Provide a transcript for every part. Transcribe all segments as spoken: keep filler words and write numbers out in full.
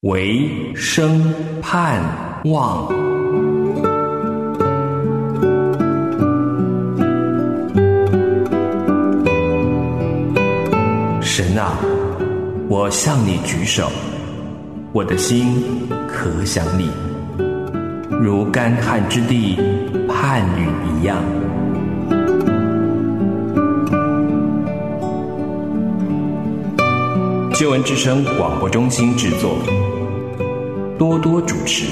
唯生盼望。神啊，我向你举手，我的心可想你，如干旱之地盼雨一样。救恩之声广播中心制作，多多主持。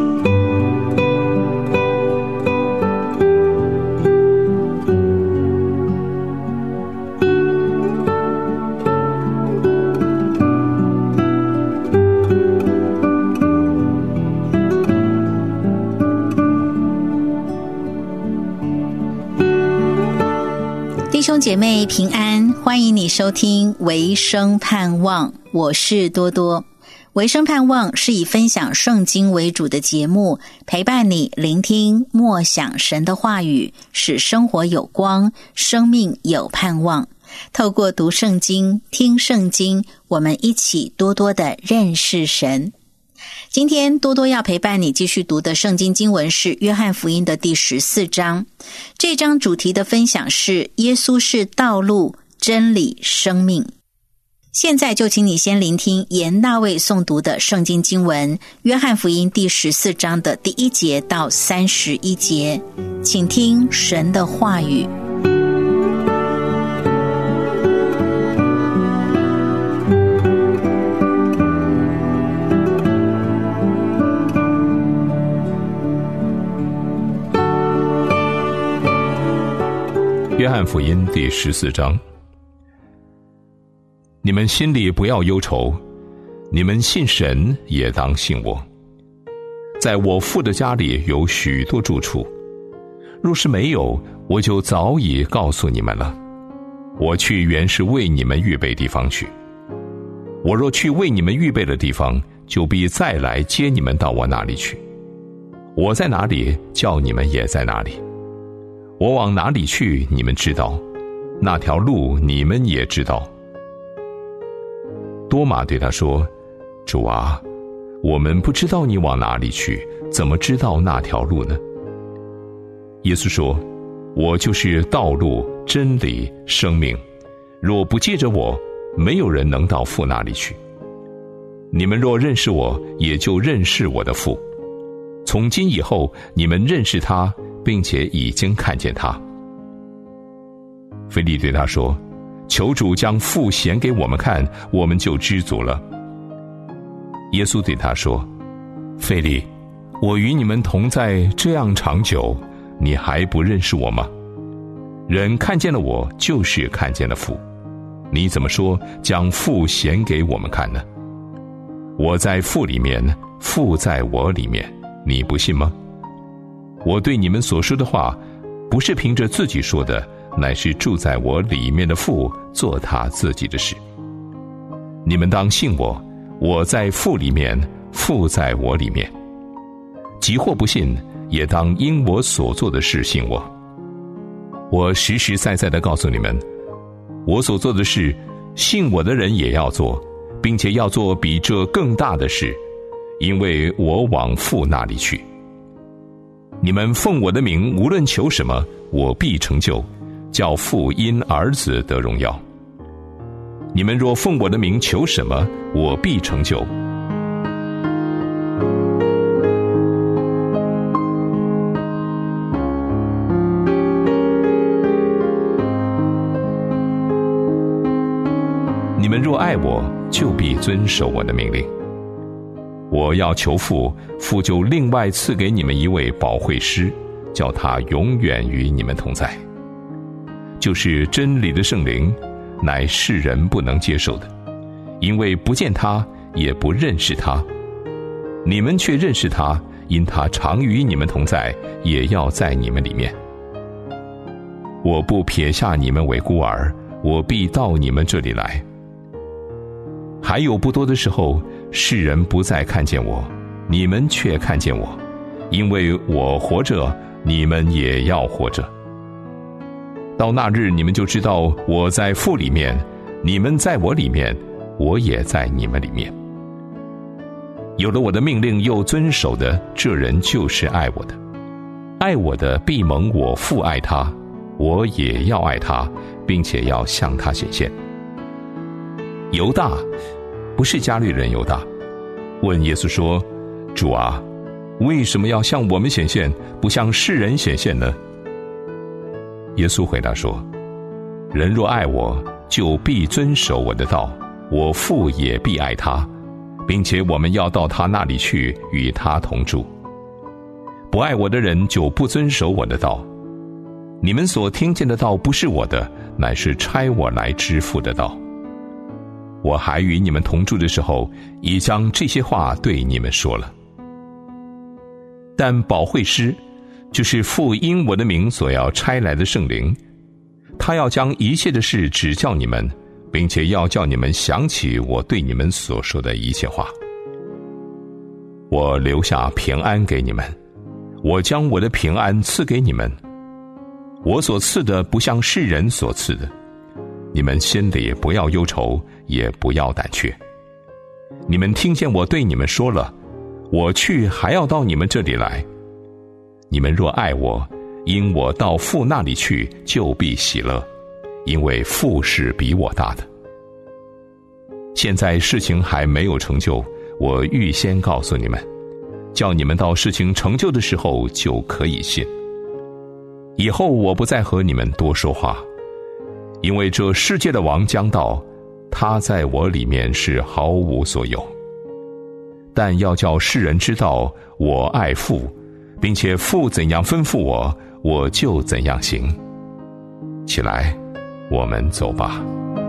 弟兄姐妹平安，欢迎你收听维生盼望，我是多多。维生盼望是以分享圣经为主的节目，陪伴你聆听默想神的话语，使生活有光，生命有盼望。透过读圣经、听圣经，我们一起多多的认识神。今天多多要陪伴你继续读的圣经经文是约翰福音的第十四章。这章主题的分享是耶稣是道路、真理、生命。现在就请你先聆听严大卫诵读的圣经经文，约翰福音第十四章的第一节到三十一节，请听神的话语。 约翰福音第十四章，你们心里不要忧愁，你们信神也当信我。在我父的家里有许多住处，若是没有，我就早已告诉你们了。我去原是为你们预备地方去。我若去为你们预备了地方，就必再来接你们到我那里去。我在哪里，叫你们也在哪里。我往哪里去，你们知道，那条路你们也知道。多马对他说，主啊，我们不知道你往哪里去，怎么知道那条路呢？耶稣说，我就是道路、真理、生命，若不借着我，没有人能到父那里去。你们若认识我，也就认识我的父。从今以后，你们认识他，并且已经看见他。腓利对他说，求主将父显给我们看，我们就知足了。耶稣对他说，腓利，我与你们同在这样长久，你还不认识我吗？人看见了我，就是看见了父。你怎么说将父显给我们看呢？我在父里面，父在我里面，你不信吗？我对你们所说的话，不是凭着自己说的，乃是住在我里面的父做他自己的事。你们当信我，我在父里面，父在我里面。即或不信，也当因我所做的事信我。我实实在在地告诉你们，我所做的事，信我的人也要做，并且要做比这更大的事，因为我往父那里去。你们奉我的名无论求什么，我必成就，叫父因儿子得荣耀。你们若奉我的名求什么，我必成就。你们若爱我，就必遵守我的命令。我要求父，父就另外赐给你们一位保惠师，叫他永远与你们同在。就是真理的圣灵，乃世人不能接受的，因为不见他，也不认识他。你们却认识他，因他常与你们同在，也要在你们里面。我不撇下你们为孤儿，我必到你们这里来。还有不多的时候，世人不再看见我，你们却看见我，因为我活着，你们也要活着。到那日，你们就知道我在父里面，你们在我里面，我也在你们里面。 有了我的命令又遵守的，这人就是爱我的。爱我的必蒙我父爱他，我也要爱他，并且要向他显现。犹大，不是加利人犹大，问耶稣说：主啊，为什么要向我们显现，不向世人显现呢？耶稣回答说：人若爱我，就必遵守我的道，我父也必爱他，并且我们要到他那里去，与他同住。不爱我的人就不遵守我的道。你们所听见的道不是我的，乃是差我来之父的道。我还与你们同住的时候，已将这些话对你们说了。但保惠师，就是父因我的名所要差来的圣灵，他要将一切的事指教你们，并且要叫你们想起我对你们所说的一切话。我留下平安给你们，我将我的平安赐给你们。我所赐的不像世人所赐的，你们心里不要忧愁，也不要胆怯。你们听见我对你们说了，我去还要到你们这里来。你们若爱我，因我到父那里去，就必喜乐，因为父是比我大的。现在事情还没有成就，我预先告诉你们，叫你们到事情成就的时候就可以信。以后我不再和你们多说话，因为这世界的王将到，他在我里面是毫无所有。但要叫世人知道我爱父，并且父怎样吩咐我，我就怎样行。起来，我们走吧。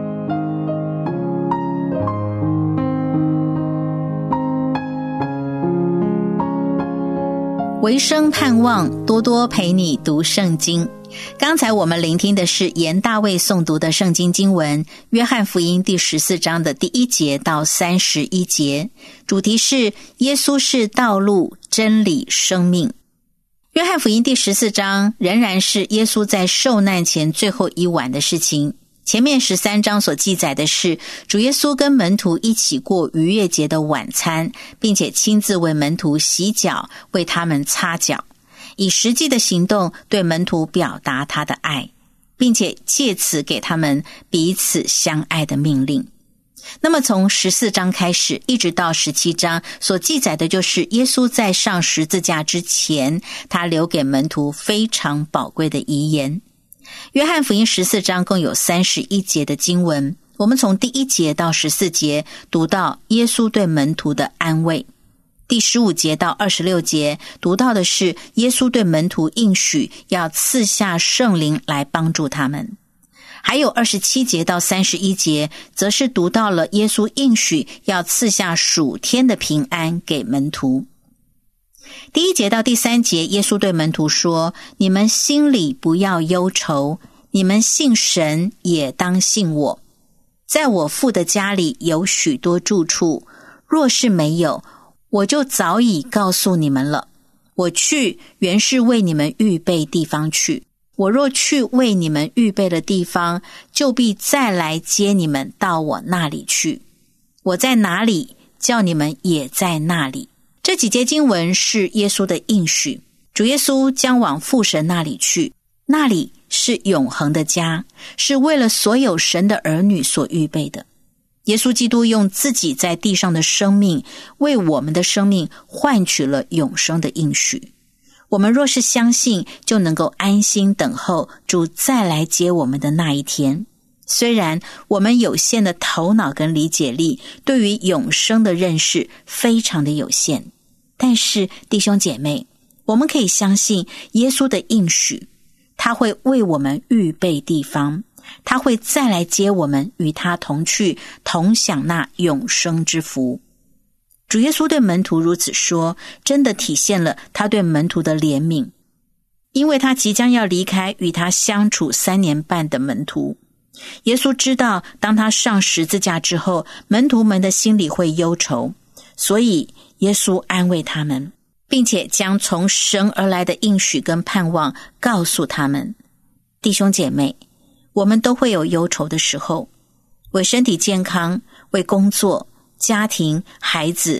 维生盼望，多多陪你读圣经。刚才我们聆听的是严大卫诵读的圣经经文，约翰福音第十四章的第一节到三十一节，主题是耶稣是道路、真理、生命。约翰福音第十四章仍然是耶稣在受难前最后一晚的事情。前面十三章所记载的是主耶稣跟门徒一起过逾越节的晚餐，并且亲自为门徒洗脚，为他们擦脚，以实际的行动对门徒表达他的爱，并且借此给他们彼此相爱的命令。那么从十四章开始一直到十七章所记载的就是耶稣在上十字架之前，他留给门徒非常宝贵的遗言。约翰福音十四章共有三十一节的经文，我们从第一节到十四节读到耶稣对门徒的安慰。第十五节到二十六节读到的是耶稣对门徒应许要赐下圣灵来帮助他们。还有二十七节到三十一节则是读到了耶稣应许要赐下属天的平安给门徒。第一节到第三节，耶稣对门徒说：你们心里不要忧愁，你们信神也当信我。在我父的家里有许多住处，若是没有，我就早已告诉你们了。我去原是为你们预备地方去，我若去为你们预备了地方，就必再来接你们到我那里去。我在哪里，叫你们也在那里。这几节经文是耶稣的应许，主耶稣将往父神那里去，那里是永恒的家，是为了所有神的儿女所预备的。耶稣基督用自己在地上的生命，为我们的生命换取了永生的应许。我们若是相信，就能够安心等候主再来接我们的那一天。虽然我们有限的头脑跟理解力，对于永生的认识非常的有限，但是弟兄姐妹，我们可以相信耶稣的应许，他会为我们预备地方，他会再来接我们，与他同去，同享那永生之福。主耶稣对门徒如此说，真的体现了他对门徒的怜悯，因为他即将要离开与他相处三年半的门徒。耶稣知道，当他上十字架之后，门徒们的心里会忧愁，所以耶稣安慰他们，并且将从神而来的应许跟盼望告诉他们。弟兄姐妹，我们都会有忧愁的时候，为身体健康，为工作、家庭、孩子，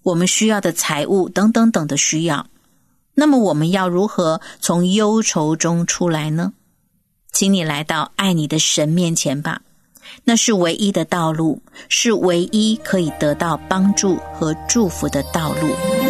我们需要的财物等等等的需要。那么我们要如何从忧愁中出来呢？请你来到爱你的神面前吧，那是唯一的道路，是唯一可以得到帮助和祝福的道路。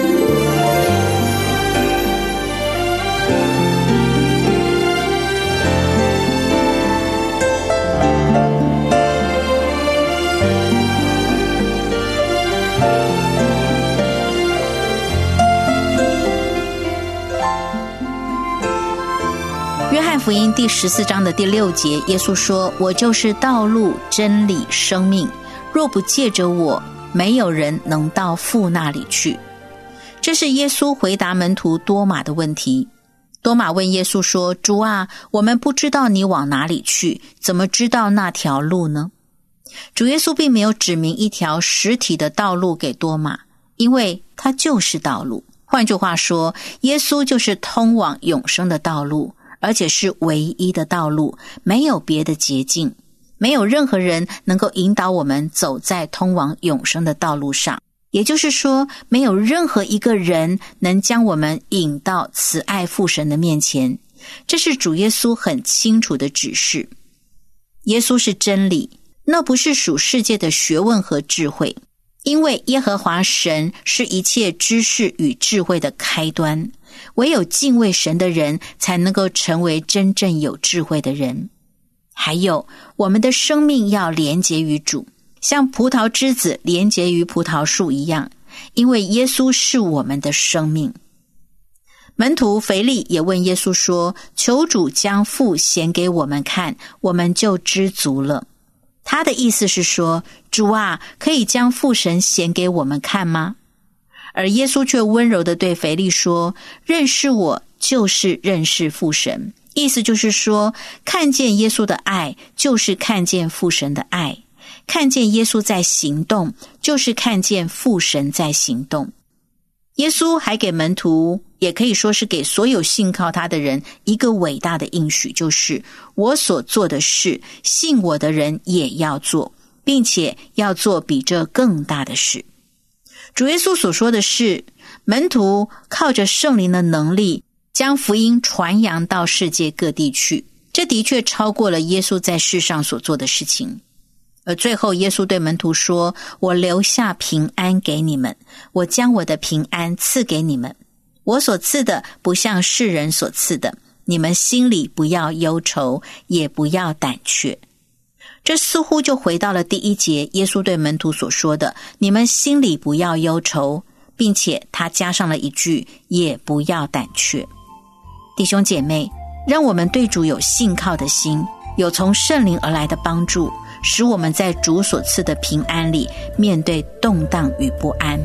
约翰福音第十四章的第六节，耶稣说，我就是道路真理生命，若不借着我，没有人能到父那里去。这是耶稣回答门徒多马的问题。多马问耶稣说，主啊，我们不知道你往哪里去，怎么知道那条路呢？主耶稣并没有指明一条实体的道路给多马，因为他就是道路。换句话说，耶稣就是通往永生的道路，而且是唯一的道路，没有别的捷径，没有任何人能够引导我们走在通往永生的道路上。也就是说，没有任何一个人能将我们引到慈爱父神的面前。这是主耶稣很清楚的指示。耶稣是真理，那不是属世界的学问和智慧，因为耶和华神是一切知识与智慧的开端，唯有敬畏神的人才能够成为真正有智慧的人。还有，我们的生命要连结于主，像葡萄枝子连结于葡萄树一样，因为耶稣是我们的生命。门徒腓利也问耶稣说，求主将父显给我们看，我们就知足了。他的意思是说，主啊，可以将父神显给我们看吗？而耶稣却温柔地对腓利说，认识我就是认识父神。意思就是说，看见耶稣的爱就是看见父神的爱，看见耶稣在行动就是看见父神在行动。耶稣还给门徒，也可以说是给所有信靠他的人一个伟大的应许，就是我所做的事，信我的人也要做，并且要做比这更大的事。主耶稣所说的是，门徒靠着圣灵的能力将福音传扬到世界各地去，这的确超过了耶稣在世上所做的事情。而最后耶稣对门徒说，我留下平安给你们，我将我的平安赐给你们，我所赐的不像世人所赐的，你们心里不要忧愁，也不要胆怯。这似乎就回到了第一节耶稣对门徒所说的，你们心里不要忧愁，并且他加上了一句，也不要胆怯。弟兄姐妹，让我们对主有信靠的心，有从圣灵而来的帮助，使我们在主所赐的平安里面对动荡与不安。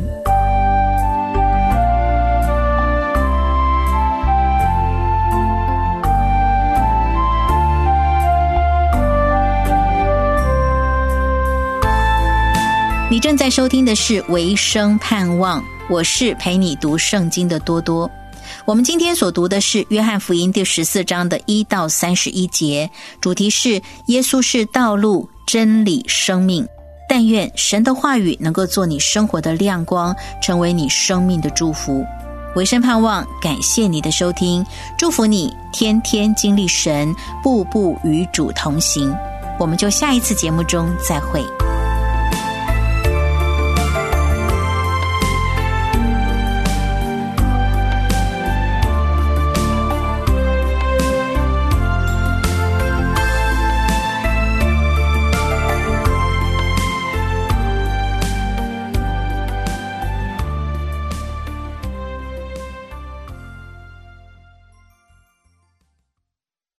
你正在收听的是维生盼望，我是陪你读圣经的多多。我们今天所读的是约翰福音第十四章的一到三十一节，主题是耶稣是道路真理生命。但愿神的话语能够做你生活的亮光，成为你生命的祝福。维生盼望感谢你的收听，祝福你天天经历神，步步与主同行。我们就下一次节目中再会。